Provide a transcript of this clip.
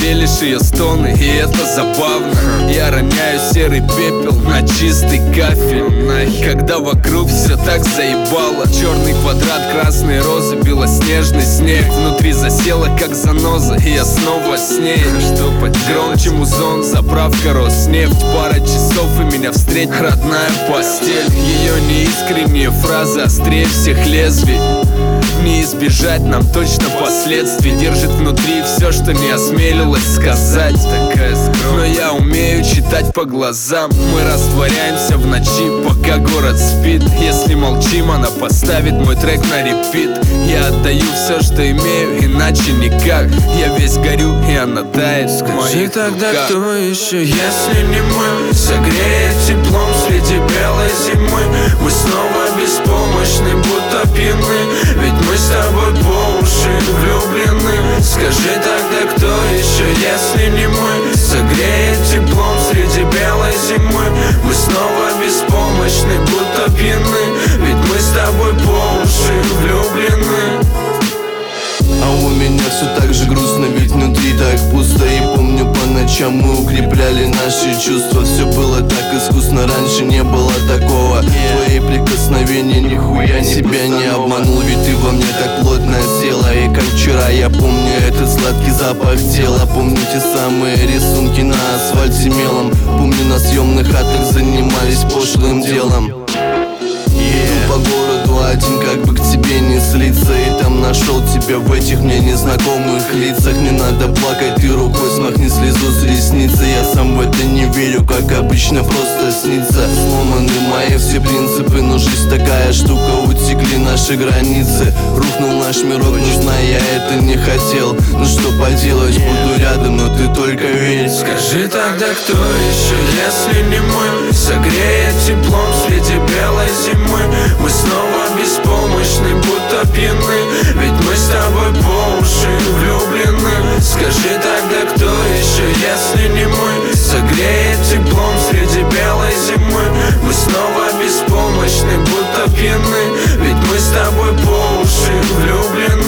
лишь ее стоны, и это забавно. Я роняю серый пепел на чистый кафель, когда вокруг все так заебало. Черный квадрат, красные розы, белоснежный снег. Внутри засела как заноза, и я снова с ней. Что поделать? Громче музон, заправка Роснефть. Пара часов и меня встретит родная постель. Ее неискренние фразы острее всех лезвий. Не избежать нам точно последствий. Держит внутри все, что не осмелилась сказать. Но я умею читать по глазам. Мы растворяемся в ночи, пока город спит. Если молчим, она поставит мой трек на репит. Я отдаю все, что имею, иначе никак. Я весь горю, и она тает в моих Скажи тогда, руках. кто еще, если не мы? Согреет теплом среди белой зимы. Мы снова беспомощны, будто пьяны. Ведь мы с тобой по уши влюблены. Скажи тогда, кто еще, если не мы? Согреет теплом среди белой зимы. Мы снова беспомощны, будто пьяны. Ведь мы с тобой по уши влюблены. А у меня все так же грустно, ведь внутри так пусто. И помню, по ночам мы укрепляли наши чувства. Все было так искусно, раньше не было такого. Твои прикосновения нихуя себя не обманул. Ведь ты во мне так плотно села. И как вчера я помню этот сладкий запах тела. Помню те самые рисунки на асфальте мелом. Помню, на съемных хатах занимались пошлым делом. По городу один, как бы к тебе не слиться. И там нашел тебя в этих мне незнакомых лицах. Не надо плакать, ты рукой смахни слезу с ресницы. Я сам в это не верю, как обычно просто снится. Сломаны мои все принципы, но жизнь такая штука. Утекли наши границы, рухнул наш мирок, нужна я это не хотел. Ну что поделать, буду рядом, но ты только верь. Скажи тогда, кто еще, если не мы? Согреет теплом среди белой зимы. Мы снова беспомощны, будто пьяны. Ведь мы с тобой по уши влюблены. Скажи тогда, кто еще, если не мы? Согреет теплом среди белой зимы. Мы снова беспомощны, будто пьяны. Ведь мы с тобой по уши влюблены.